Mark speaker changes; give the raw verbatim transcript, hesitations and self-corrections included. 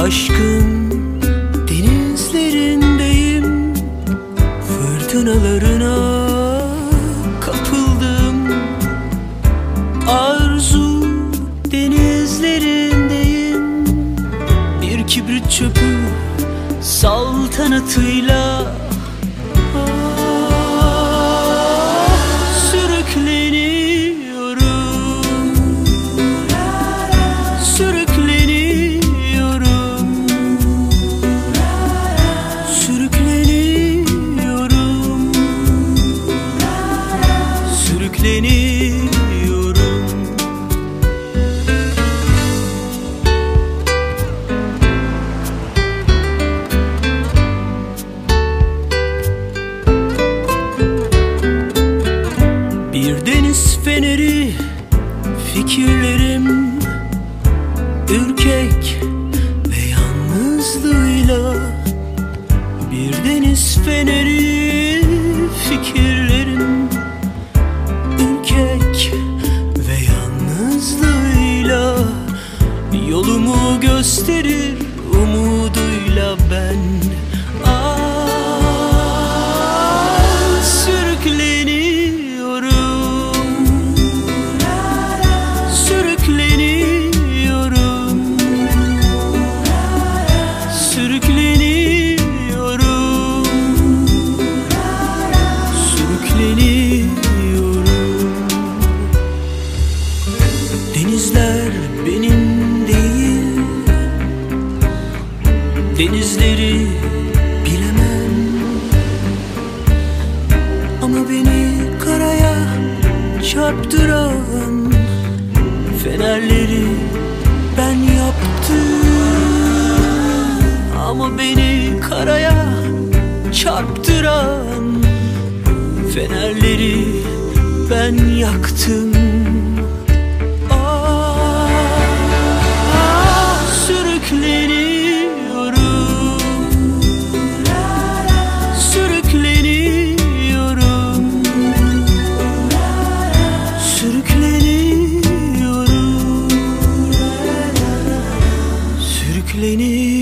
Speaker 1: Aşkın denizlerindeyim, fırtınalarına kapıldım. Arzu denizlerindeyim, bir kibrit çöpü saltanatıyla sürükleniyorum. Bir deniz feneri fikirlerim, ürkek ve yalnızlığıyla. Bir deniz feneri fikirlerim, ürkek ve yalnızlığıyla. Yolumu gösterir umuduyla ben. Ah, sürükleniyorum, sürükleniyorum, sürükleniyorum, sürükleniyorum. Denizler benim değil, denizleri bilemem, ama beni karaya çarptıran fenerleri ben yaptım. Ama beni karaya çarptıran fenerleri ben yaktım. Ah, ah, sürükleniyorum, sürükleniyorum, sürükleniyorum, sürükleniyorum.